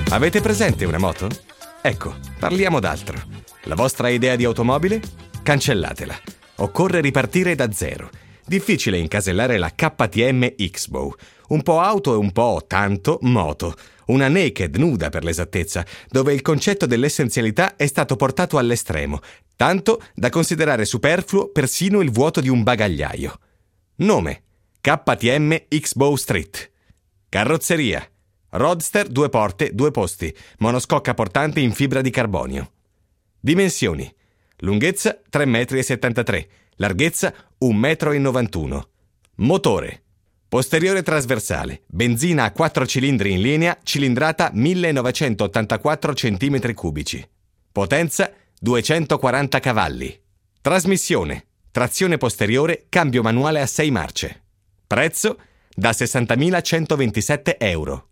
Avete presente una moto? Ecco, parliamo d'altro. La vostra idea di automobile? Cancellatela. Occorre ripartire da zero. Difficile incasellare la KTM X-Bow. Un po' auto e un po' tanto moto. Una naked, nuda per l'esattezza, dove il concetto dell'essenzialità è stato portato all'estremo, tanto da considerare superfluo persino il vuoto di un bagagliaio. Nome: KTM X-Bow Street. Carrozzeria: Roadster 2 porte, 2 posti, monoscocca portante in fibra di carbonio. Dimensioni: lunghezza 3,73 m, larghezza 1,91 m. Motore: posteriore trasversale, benzina a 4 cilindri in linea, cilindrata 1984 cm3. Potenza 240 cavalli. Trasmissione: trazione posteriore, cambio manuale a 6 marce. Prezzo: da 60.127 euro.